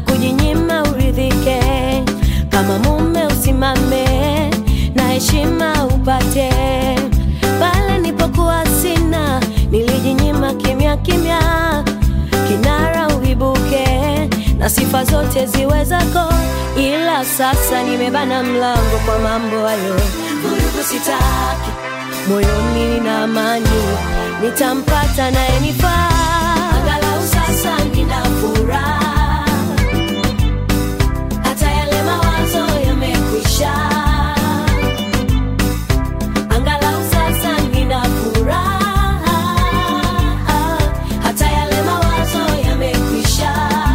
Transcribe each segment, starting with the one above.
na kujinyima uridhike. Kama mume usimame na heshima upate. Pale nipokuwa sina nilijinyima kimya kimya, kinara uibuke na sifa zote ziwe zako. Ila sasa nimebana mlango kwa mambo hayo. Vurugu sitaki, moyoni nina amani, nitampata naye nifaa. Angalau sasa nina furaha, hata yale mawazo yamekwisha. Angalau sasa nina furaha, hata yale mawazo yamekwisha.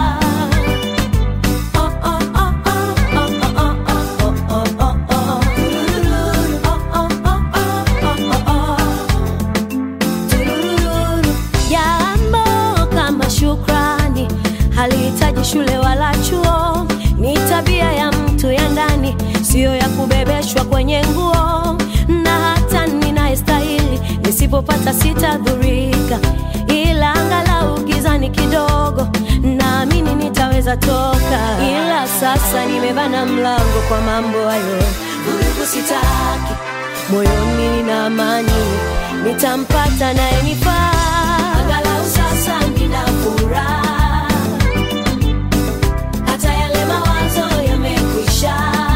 Shukrani halihitaji shule wala chuo, ni tabia ya mtu ya ndani, sio ya kubebeshwa kwenye nguo. Na hata ninayestahili nisipopata sitadhurika, ila angalau gizani kidogo naamini nitaweza toka. Ila sasa nimebana mlango kwa mambo hayo. Vurugu sitaki, moyoni nina amani, nitampata naye nifaa. Angalau sasa nina furaha, hata yale mawazo yamekwisha.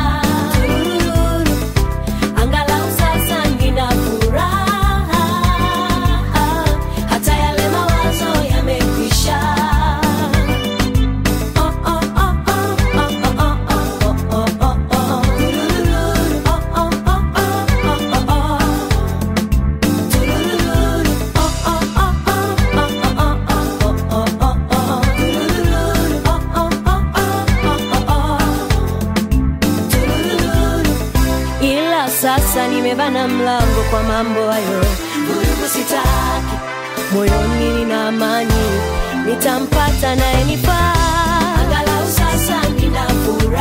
Angalau sasa nina furaha, hata yale mawazo yamekwisha. Sasa nimebana mlango kwa mambo hayo. Vurugu sitaki, moyoni nina amani, nitampata naye nifaa. Angalau sasa nina furaha.